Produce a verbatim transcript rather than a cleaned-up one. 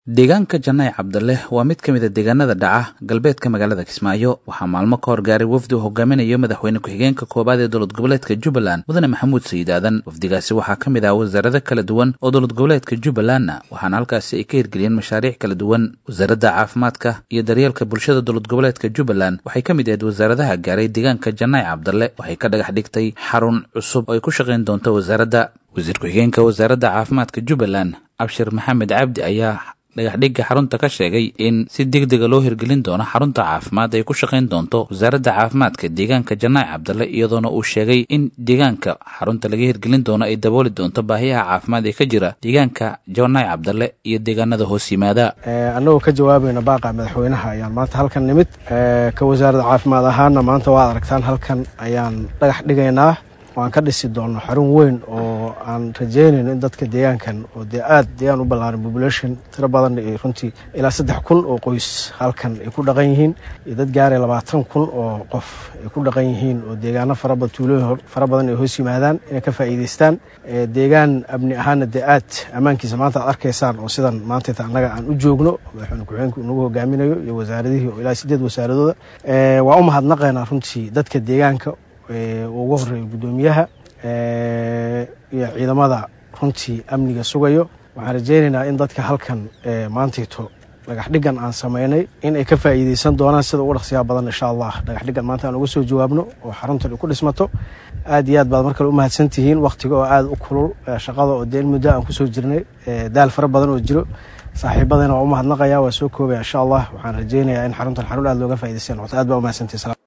deegaanka Janay Cabdalle waa mid ka mid ah deegaanada dhaca galbeedka magaalada Kismaayo waxaa maalmo ka hor gaaray wafdi hogaaminayo madaxweyne ku-xigeenka koobaad ee dowlad goboleedka Jubbaland mudane Maxamuud Sayidaadan wafdigaasi waxaa ka mid ah wasaaradda kala duwan oo dowlad goboleedka Jubbaland waxaana halkaasi ay ka hirgeliyeen mashaariic kala duwan wasaaradda caafimaadka iyo daryeelka bulshada dowlad goboleedka Jubbaland waxay ka mid ahayd wasaaradaha gaaray deegaanka Janay Cabdalle waxay ka dhagax dhigtay xarun cusub oo ay ku shaqeyn doonto wasaaradda wasiir ku-xigeenka wasaaradda caafimaadka Jubbaland Abshir Maxamed Cabdi ayaa dhagax dhigga xarunta ka sheegay in si degdeg ah loo hirgelin doono xarunta caafimaad ay ku shaqeyn doonto wasaaradda caafimaadka deegaanka Janay Cabdalle iyadoona uu sheegay in deegaanka xarunta laga hirgelin doono ay dabooli doonto baahiyaha caafimaad ee ka jira deegaanka Janay Cabdalle iyo deegaanada hoos yimaada ee anagoo ka jawaabayna baaqa madaxweynaha ayaan maanta halkan nimid ee ka wasaaradda caafimaad ahaana maanta waa aragtaan halkan ayaan dhagax dhigaynaa waan ka dhisi doono xarun weyn oo aan rajeynayno in dadka deegaankan oo de aad deegaan u ballaaran population tiro badan ee runtii ilaa saddex kun oo qoys halkan ay ku dhaqan yihiin iyo dad gaaray labaatan kun oo qof ay ku dhaqan yihiin oo deegaano fara badan tuulooyin fara badan ay hoos yimaadaan inay ka faa'iideystaan ee deegaan abni ahaana de aad ammaankiisa maanta aad arkaysaan oo sidan maanta inta annaga aan u joogno madaxweyne ku-xigeenku nagu hogaaminayo iyo wasaaradihii oo ilaa sideed wasaaradooda ee waa u mahadnaqaynaa runtii dadka deegaanka ugu horeeyo gudoomiyaha ee iyo ciidamada runtii amniga sugayo waxaan rajeynaynaa in dadka halkan ee maanteeto dhagax dhigan aan sameynay in ay ka faa'iideysan doonaan sida ugu dhaqsiyaha badan insha Allah dhagax dhigan maanta aan uga soo jawaabno oo xaruntan ku dhismato aad iyo aad baad markale u mahadsan tihiin waqtiga oo aad u kulul shaqada oo deel muddo aan ku soo jirnay daal fara badan oo jiro saaxiibadana waa u mahadnaqayaa waa soo koobay insha Allah waxaan rajeynayaa in xaruntan xarun aad looga faa'iideysan noqoto aad baa u mahadsantihiin.